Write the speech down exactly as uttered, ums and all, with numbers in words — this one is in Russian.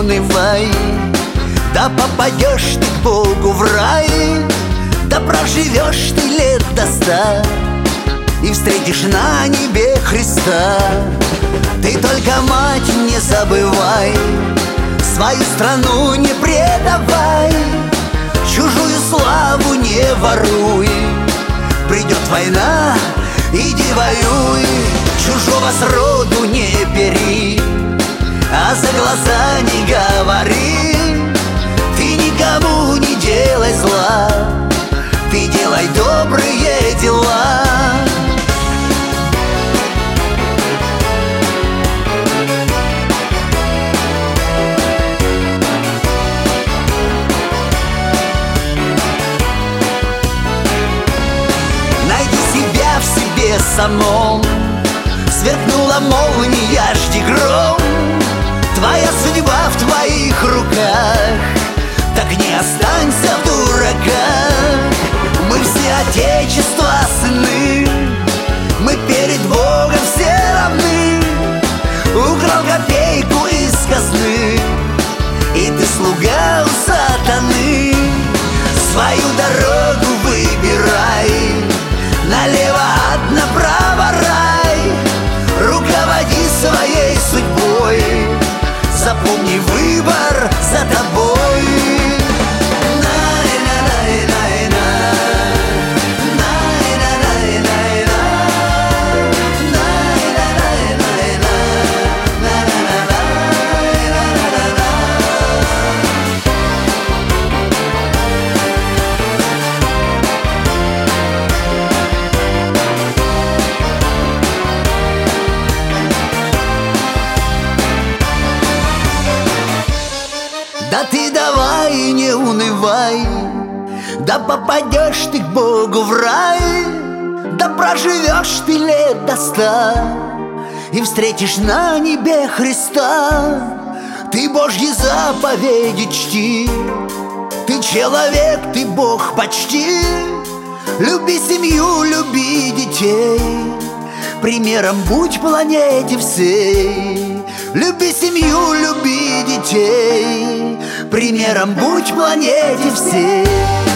унывай. Да попадешь ты к Богу в рай, да проживешь ты лет до ста и встретишь на небе Христа. Ты только, мать, не забывай, свою страну не предавай, чужую славу не воруй. Придет война, иди воюй, чужого сроду не бери, а за глаза не говори. Ты никому не делай зла, ты делай добрые дела. Найди себя в себе самом, сверкнула молния, жди гром. Твоя судьба в твоих руках, так не останься в дураках. Мы все Отечества сыны, мы перед Богом все равны. Украл копейку из казны, и ты слуга у сатаны. Свою дорогу выбирай, налево ад, направо рай. Руководи своей судьбой, запомни, выбор за тобой. Да ты давай не унывай, да попадешь ты к Богу в рай, да проживешь ты лет до ста и встретишь на небе Христа. Ты Божьи заповеди чти, ты человек, ты Бог почти. Люби семью, люби детей, примером будь планете всей. Люби семью, люби детей, примером будь планете всей.